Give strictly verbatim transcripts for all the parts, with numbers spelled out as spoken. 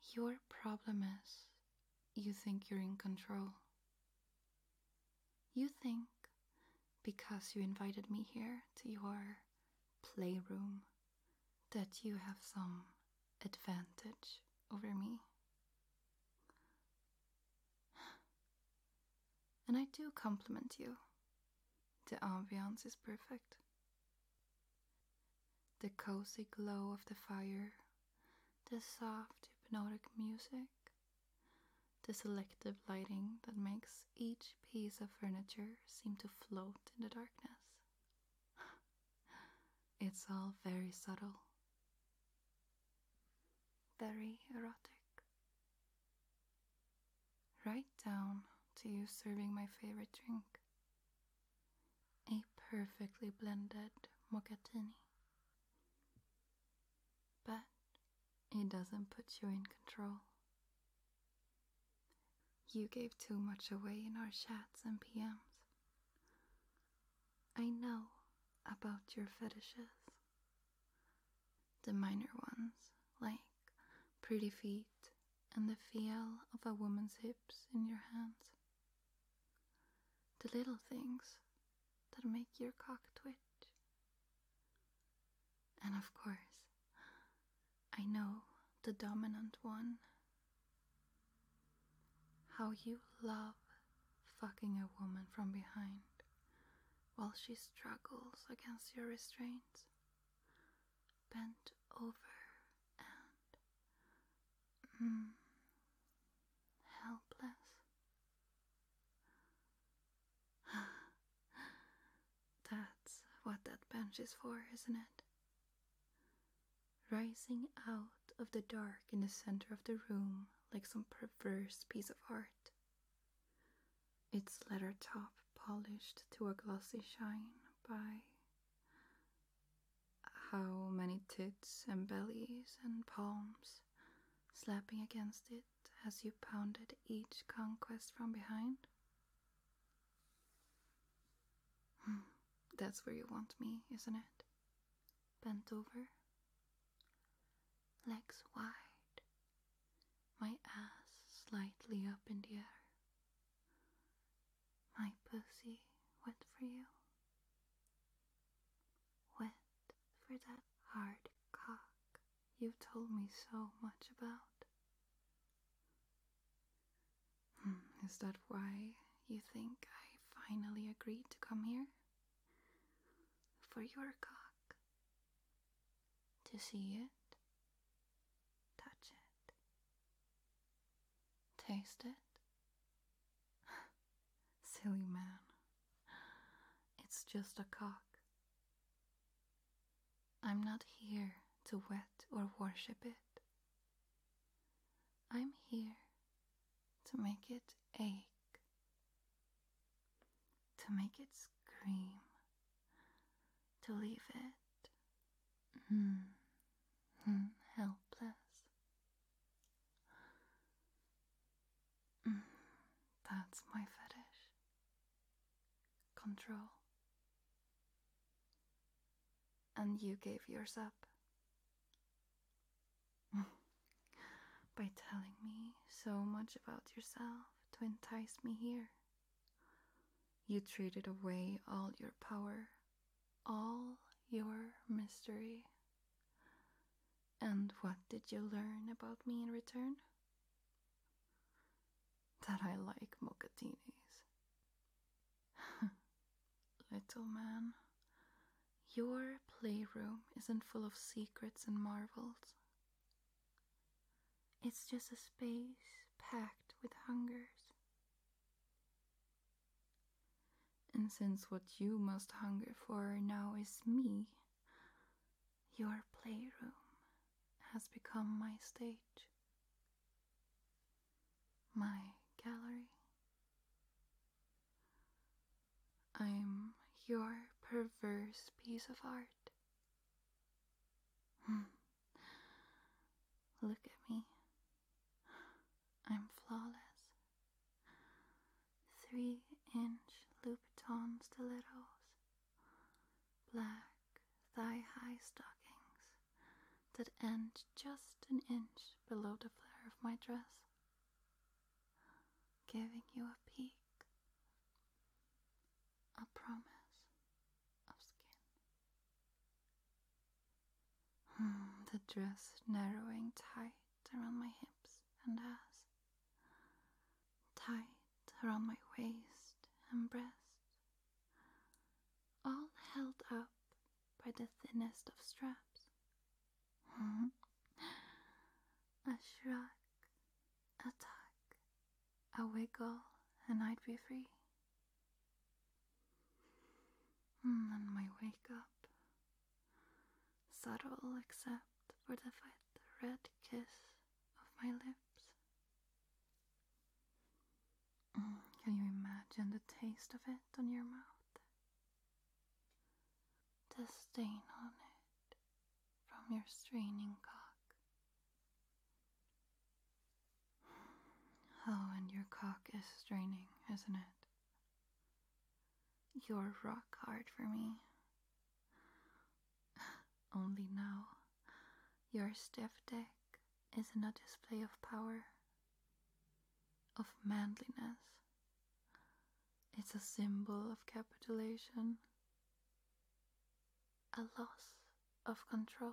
Your problem is you think you're in control. You think because you invited me here to your playroom that you have some advantage over me. And I do compliment you. The ambiance is perfect. The cozy glow of the fire, the soft hypnotic music, the selective lighting that makes each piece of furniture seem to float in the darkness. It's all very subtle, very erotic. Right down to you serving my favorite drink, a perfectly blended mochattini. But it doesn't put you in control. You gave too much away in our chats and P Ms. I know about your fetishes. The minor ones, like pretty feet and the feel of a woman's hips in your hands. The little things that make your cock twitch. And of course, I know the dominant one. How you love fucking a woman from behind while she struggles against your restraints, bent over and mm, helpless. That's what that bench is for, isn't it? Rising out of the dark in the center of the room like some perverse piece of art. Its leather top polished to a glossy shine by how many tits and bellies and palms slapping against it as you pounded each conquest from behind. That's where you want me, isn't it? Bent over, legs wide, my ass slightly up in the air, my pussy wet for you, wet for that hard cock you've told me so much about. Hmm, is that why you think I finally agreed to come here? For your cock. To see it, touch it, taste it. Silly man. It's just a cock. I'm not here to wet or worship it. I'm here to make it ache, to make it scream, to leave it mm, mm, helpless. Mm, that's my fetish. Control. And you gave yours up. By telling me so much about yourself to entice me here. You traded away all your power, all your mystery. And what did you learn about me in return? That I like mochatinis. Little man, your playroom isn't full of secrets and marvels. It's just a space packed with hungers. And since what you must hunger for now is me, your playroom has become my stage, my gallery. I'm your perverse piece of art. Look at me. I'm flawless. Three-inch Louboutin stilettos, black thigh-high stockings that end just an inch below the flare. of my dress, giving you a peek, a promise of skin. Hmm, the dress narrowing tight around my hips and ass, tight around my waist and breast, all held up by the thinnest of straps. Hmm. A shrug, a tug, a wiggle, and I'd be free. Mm, and my wake up, subtle except for the wet red kiss of my lips. Mm, can you imagine the taste of it on your mouth? The stain on it from your straining cock. Oh, and your cock is straining, isn't it? You're rock hard for me. Only now, your stiff dick isn't a display of power, of manliness. It's a symbol of capitulation, a loss of control.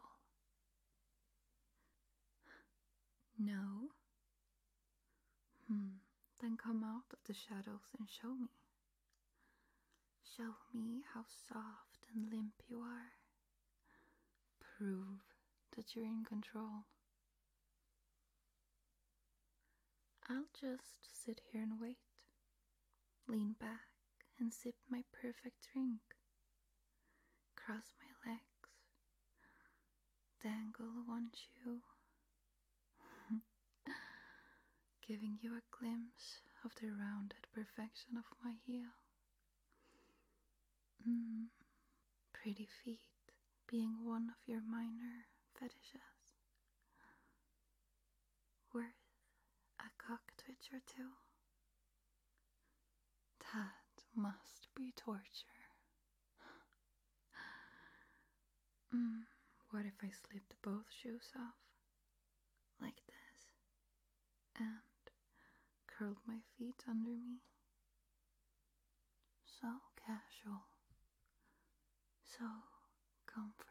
No? Hmm, then come out of the shadows and show me. Show me how soft and limp you are. Prove that you're in control. I'll just sit here and wait, lean back and sip my perfect drink, cross my legs, dangle one shoe, giving you a glimpse of the rounded perfection of my heel. Mm, pretty feet being one of your minor fetishes. Worth a cock twitch or two. That must be torture. Mm, what if I slipped both shoes off, like this, and curled my feet under me? So casual, so comfortable.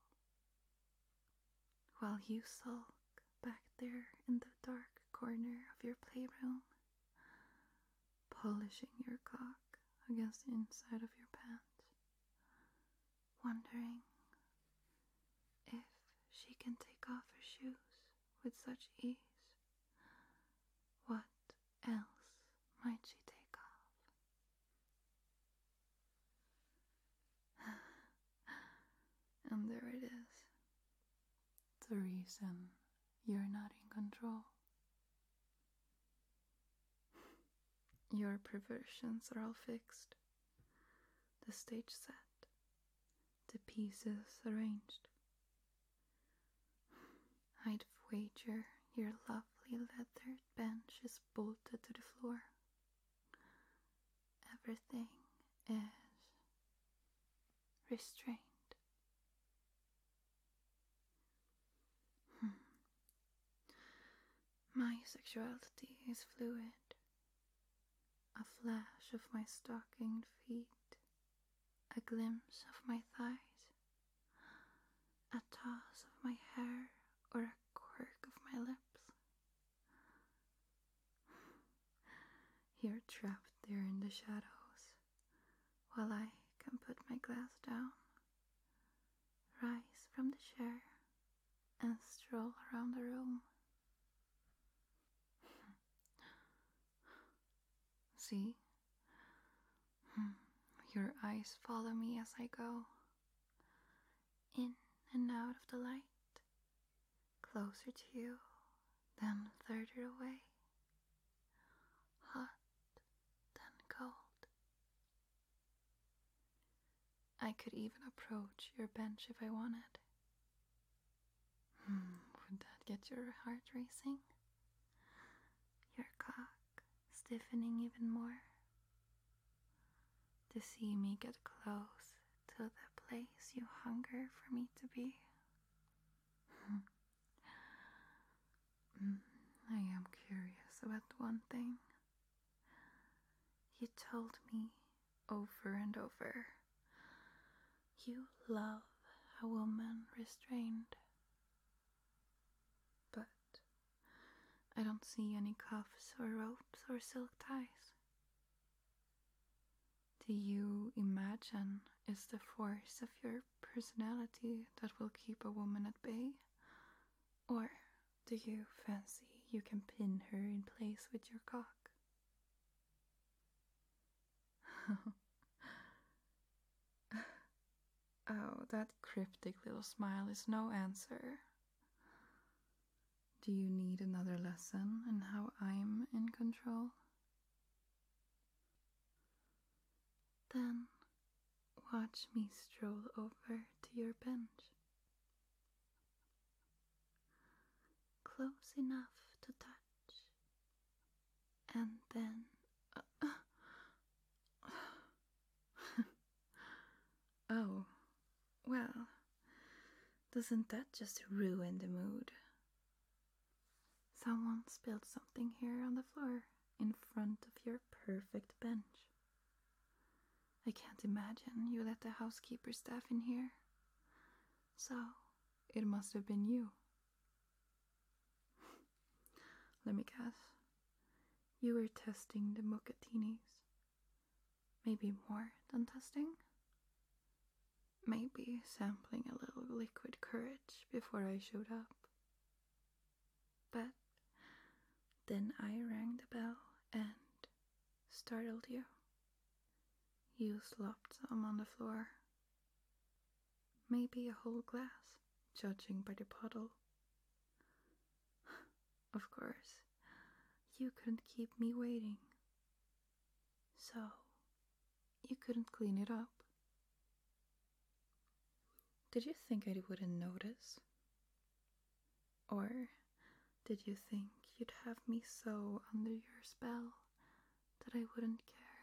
While you sulk back there in the dark corner of your playroom, polishing your cock against the inside of your pants, wondering if she can take off her shoes with such ease. What else might she take off? And there it is. The reason you're not in control. Your perversions are all fixed. The stage set. The pieces arranged. I'd wager your lovely leather bench is bolted to the floor. Everything is restrained. Hmm. My sexuality is fluid. A flash of my stockinged feet, a glimpse of my thighs, a toss of my hair, or a quirk of my lips. You're trapped there in the shadows, while I can put my glass down, rise from the chair, and stroll around the room. See? Hmm. Your eyes follow me as I go, in and out of the light, closer to you, then further away, hot, then cold. I could even approach your bench if I wanted. Hmm, would that get your heart racing? Your cock stiffening even more? To see me get close to the place you hunger for me to be? Mm, told me over and over you love a woman restrained. But I don't see any cuffs or ropes or silk ties. Do you imagine it's the force of your personality that will keep a woman at bay? Or do you fancy you can pin her in place with your cock? Oh, that cryptic little smile is no answer. Do you need another lesson in how I'm in control? Then watch me stroll over to your bench. Close enough to touch. And then... Uh, oh, well, doesn't that just ruin the mood? Someone spilled something here on the floor in front of your perfect bench. I can't imagine you let the housekeeper staff in here. So, it must have been you. Let me guess. You were testing the mockatinis. Maybe more than testing? Maybe sampling a little liquid courage before I showed up. But then I rang the bell and startled you. You slopped some on the floor. Maybe a whole glass, judging by the puddle. Of course, you couldn't keep me waiting. So, you couldn't clean it up. Did you think I wouldn't notice? Or did you think you'd have me so under your spell that I wouldn't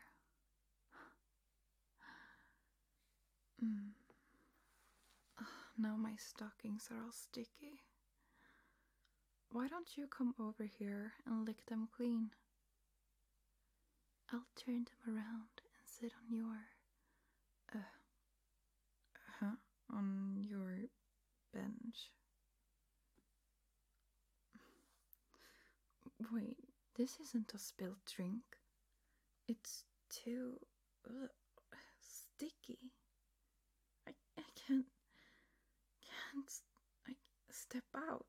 care? Mm. Oh, now my stockings are all sticky. Why don't you come over here and lick them clean? I'll turn them around and sit on your... Uh... Huh? On your bench. Wait, this isn't a spilled drink. It's too... Uh, sticky. I, I can't... Can't... I step out.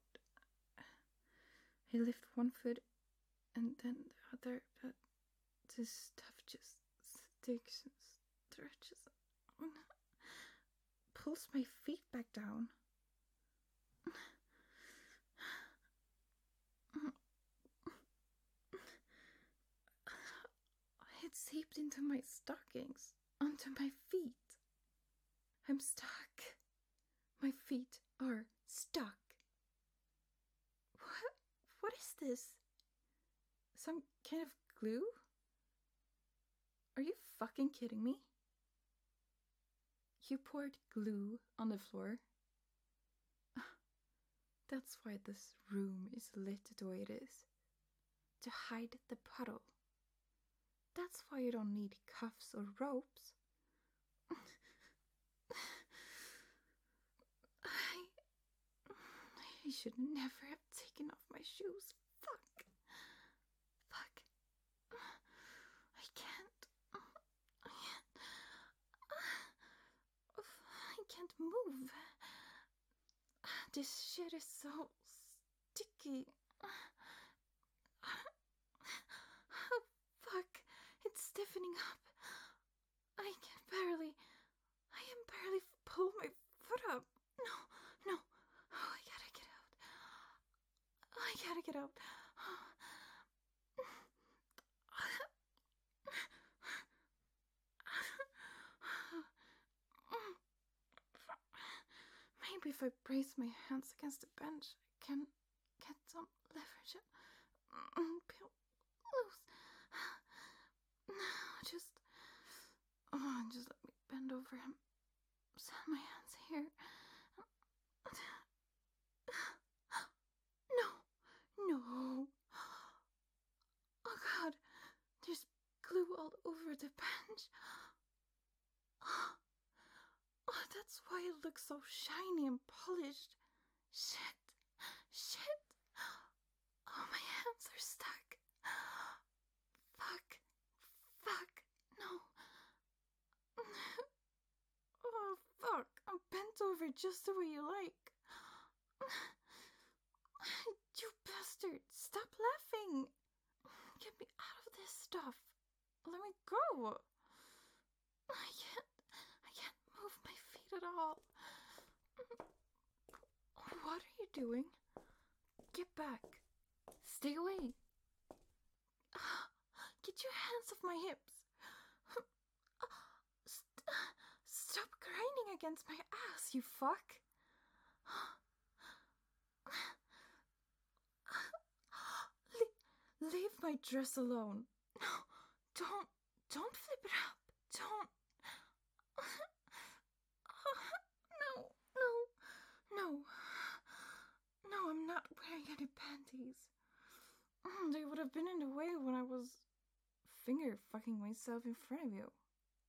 I lift one foot and then the other, but this stuff just sticks and stretches. Pulls my feet back down. It seeped into my stockings, onto my feet. I'm stuck. My feet are stuck. What? What is this? Some kind of glue? Are you fucking kidding me? You poured glue on the floor? That's why this room is lit the way it is. To hide the puddle. That's why you don't need cuffs or ropes. I... I should never have taken off my shoes. Fuck. Fuck. I can't. I can't. I can't move. This shit is so sticky. Oh, fuck. It's stiffening up. I can barely... I can barely pull my foot up. No, no. Oh, I gotta get out. I gotta get out. Maybe if I brace my hands against the bench, I can get some leverage. Peel loose. Just, oh, just let me bend over him. Set my hands here. No, no. Oh God, there's glue all over the look so shiny and polished. Shit. Shit. Oh, my hands are stuck. Fuck. Fuck. No. Oh, fuck. I'm bent over just the way you like. You bastard. Stop laughing. Get me out of this stuff. Let me go. I can't. I can't move my feet at all. What are you doing? Get back. Stay away. Get your hands off my hips. St- stop grinding against my ass, you fuck. Le- leave my dress alone. No, don't. Don't flip it up. Don't. No, no, no. No, I'm not wearing any panties. They would have been in the way when I was finger fucking myself in front of you.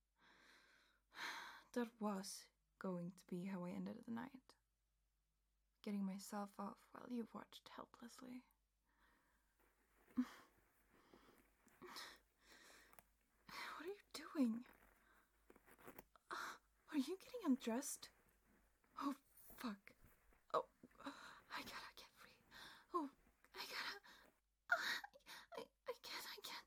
That was going to be how I ended the night. Getting myself off while you watched helplessly. What are you doing? Are you getting undressed? Oh, fuck. Oh, I gotta get free. Oh, I gotta... I, I can't, I can't.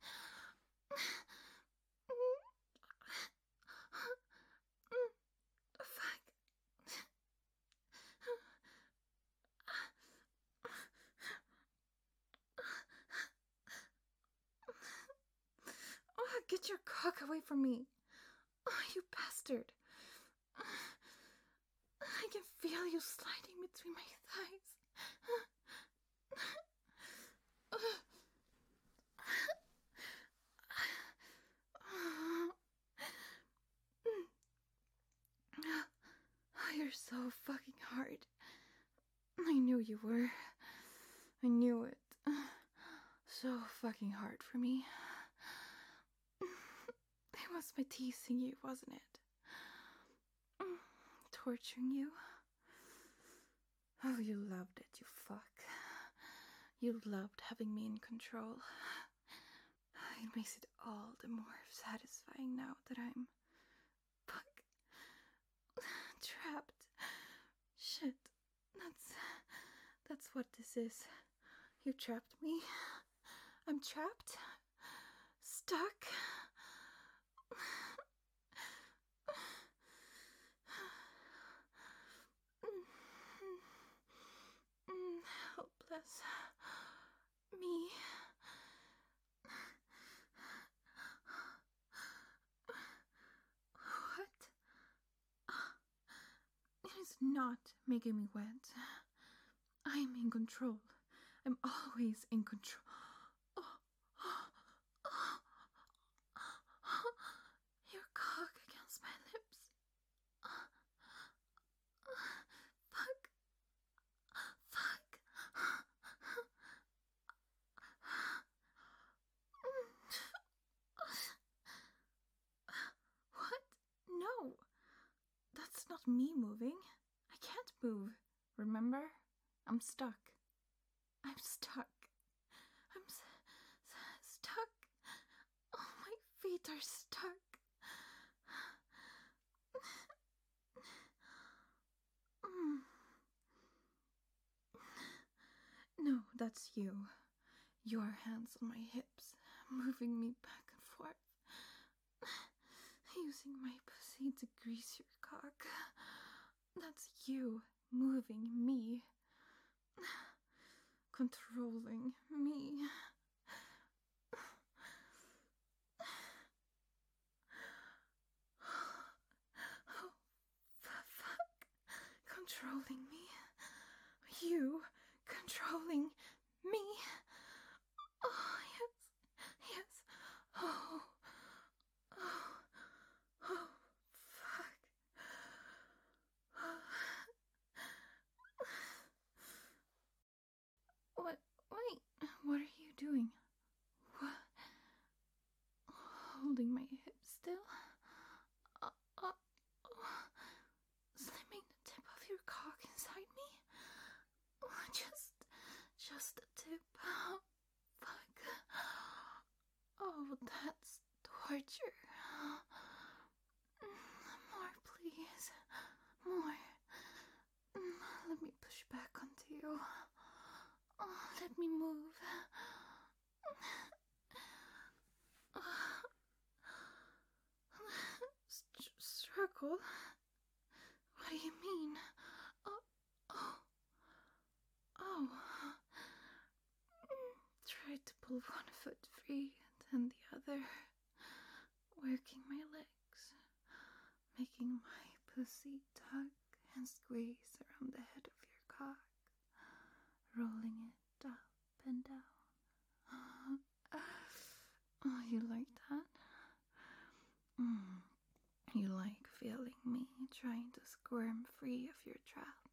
Fuck. Oh, get your cock away from me. Oh, you bastard. I can feel you sliding between my thighs. Oh, you're so fucking hard. I knew you were. I knew it. So fucking hard for me. It was my teasing you, wasn't it? Torturing you. Oh, you loved it, you fuck. You loved having me in control. It makes it all the more satisfying now that I'm... fuck. Trapped. Shit. That's... that's what this is. You trapped me. I'm trapped. Stuck. Helpless. Me. What? It is not making me wet. I'm in control. I'm always in control. Your cock against my lips. Fuck. Fuck. What? No. That's not me moving. I can't move. Remember? I'm stuck. I'm stuck. I'm s- s- stuck. Oh, my feet are stuck. No, that's you. Your hands on my hips, moving me back and forth. Using my pussy to grease your cock. That's you moving me. Controlling me. Oh, fuck. Controlling me. You controlling me. Oh, yes. Yes. Oh. Oh. Oh, fuck. What? Wait. What are you doing? What? Holding my hips still? Uh, uh, uh, slimming the Oh, just, just a tip. Oh, fuck. Oh, that's torture. More, please. More. Let me push back onto you. Oh, let me move. St- struggle? What do you mean? Oh, oh, oh. Tried to pull one foot free, then the other. Working my legs, making my pussy tug and squeeze around the head of your cock, rolling it up and down. Oh, you like that? Mm. You like feeling me trying to squirm free of your trap.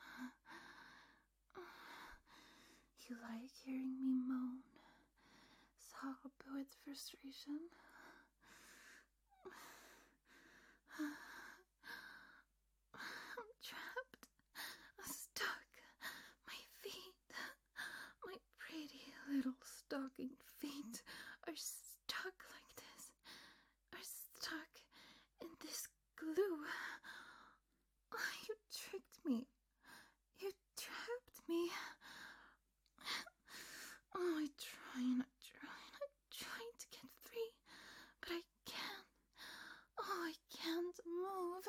You like hearing me moan, sob with frustration. I'm trapped, stuck. My feet, my pretty little stockinged feet are stuck like this, are stuck in this glue. Oh, you tricked me. You trapped me. Oh, I try and I try and I try to get free, but I can't. Oh, I can't move.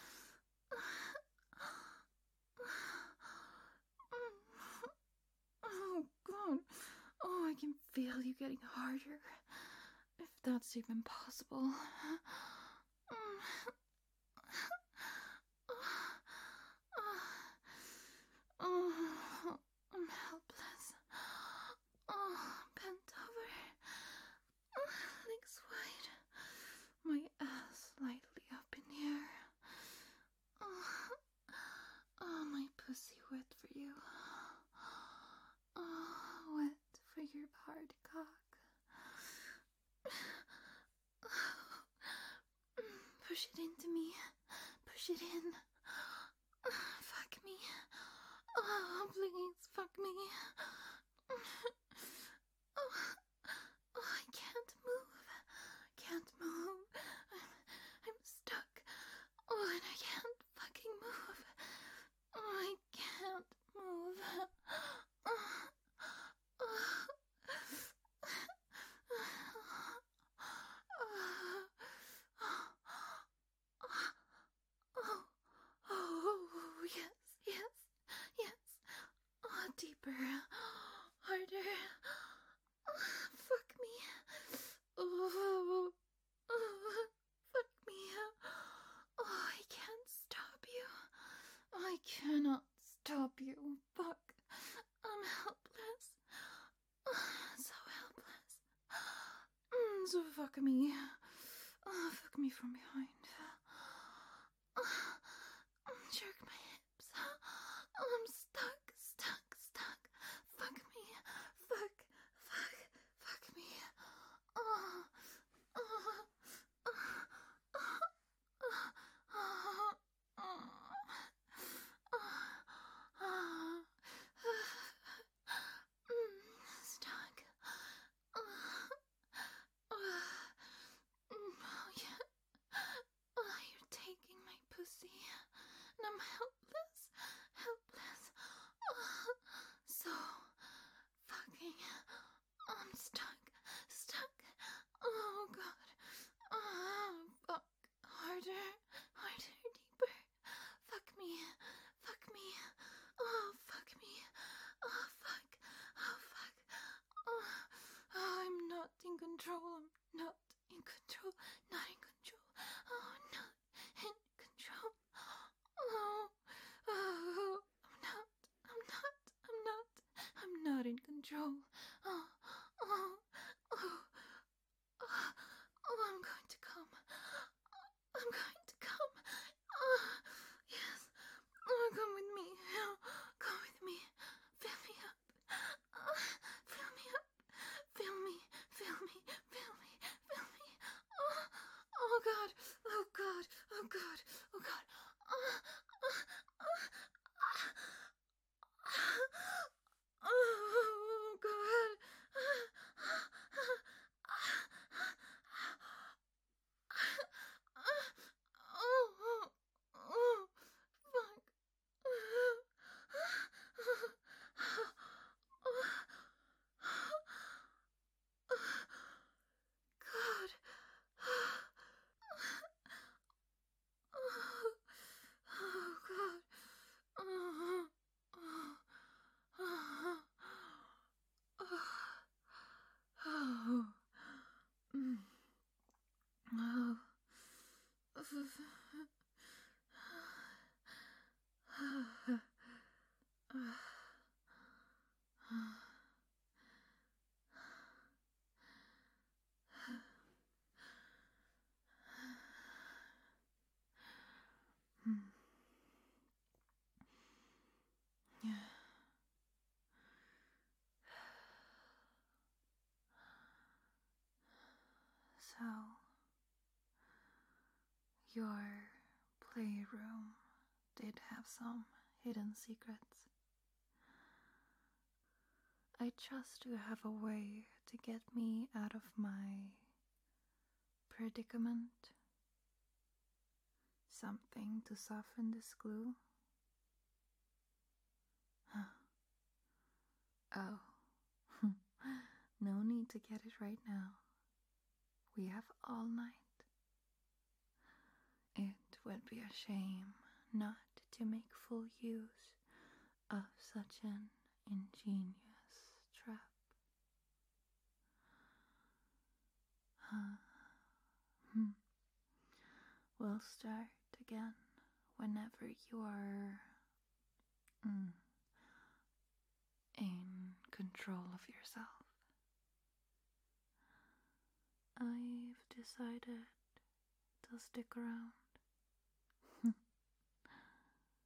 Oh, God. Oh, I can feel you getting harder. If that's even possible. Oh, I'm helpless. Oh, bent over. Legs wide. My ass slightly up in the air. Oh, oh, my pussy wet for you. Oh, wet for your hard cock. Push it into me. Push it in. Fuck me. Oh, please, fuck me. Oh, oh, I can't move. Can't move. I'm, I'm stuck. Oh, and I can't fucking move. Oh, I can't move. Oh, oh. Oh, oh, yes, yes, yes. Oh, deeper, harder. Oh, fuck me. Oh, oh, fuck me. Oh, I can't stop you. I cannot stop you. Fuck. I'm helpless. So helpless. Mm, so fuck me. Oh, fuck me from behind. Oh, jerk my hips. Oh, I'm stuck, stuck, stuck. Fuck me. Fuck, fuck, fuck me. Oh, oh, oh, oh, oh, oh, oh, stuck. Oh, oh, yeah. So, your playroom did have some hidden secrets. I trust you have a way to get me out of my predicament. Something to soften this glue. Oh, no need to get it right now. We have all night. It would be a shame not to make full use of such an ingenious trap. Hmm. We'll start again whenever you are mm, in control of yourself. I've decided to stick around